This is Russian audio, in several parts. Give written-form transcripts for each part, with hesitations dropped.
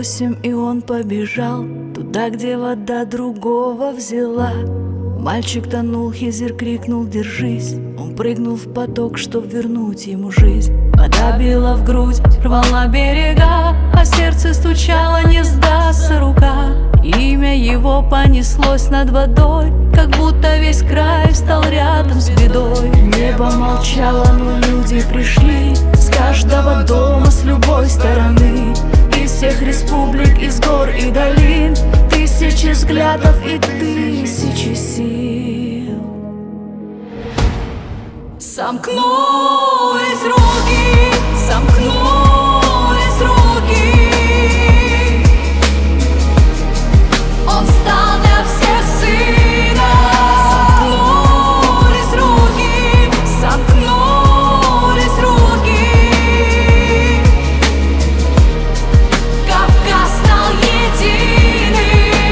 8, и он побежал туда, где вода другого взяла. Мальчик тонул, Хизер крикнул: «Держись!» Он прыгнул в поток, чтоб вернуть ему жизнь. Вода била в грудь, рвала берега, а сердце стучало: не сдастся рука. Имя его понеслось над водой, как будто весь край встал рядом с бедой. Небо молчало, но люди пришли с каждого дома, с любой стороны, из всех республик, из гор и долин. Тысячи взглядов и тысячи сил. Сомкнулись руки, сомкнулись руки. Он стал для всех сыном. Сомкнулись руки, сомкнулись руки. Кавказ стал единым.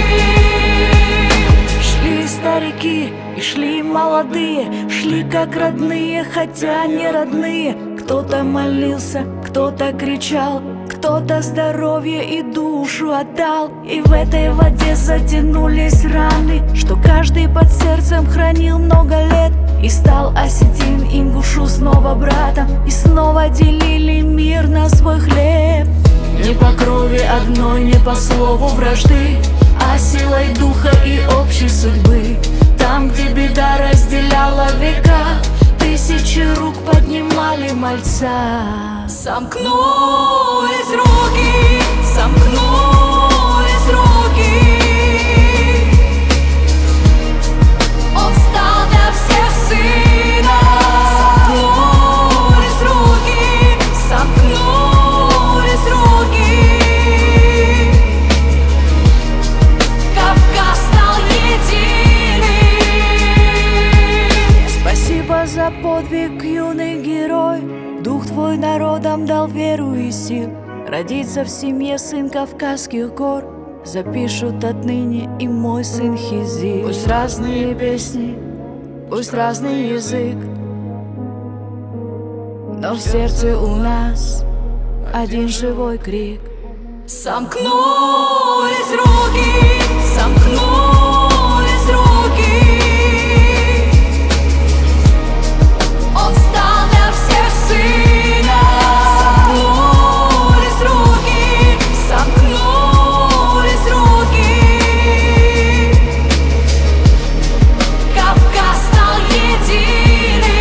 Шли старики и шли молодые, шли как родные, хотя не родные. Кто-то молился, кто-то кричал, кто-то здоровье и душу отдал. И в этой воде затянулись раны, что каждый под сердцем хранил много лет. И стал осетин ингушу снова братом, и снова делили мир на свой хлеб. Не по крови одной, не по слову вражды, а силой духа и общей судьбы. Там, где беда разделяла века, тысячи рук поднимали мальца. Сомкнулись руки, сомкнулись руки. Он стал для всех сыном. Сомкнулись руки, сомкнулись руки. Кавказ стал единым. Спасибо за подвиг, юный герой. Дух твой народам дал веру и сил. Родиться в семье сын Кавказских гор. Запишут отныне и мой сын Хизир. Пусть разные песни, пусть разный язык, но в сердце у нас один живой крик. Сомкнулись руки, сомкнулись руки. Он стал для всех сыном. Сомкнулись руки, сомкнулись руки. Кавказ стал единым.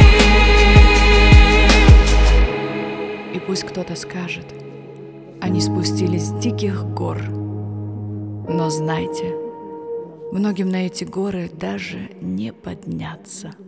И пусть кто-то скажет: они спустились с диких гор. Но знайте, многим на эти горы даже не подняться.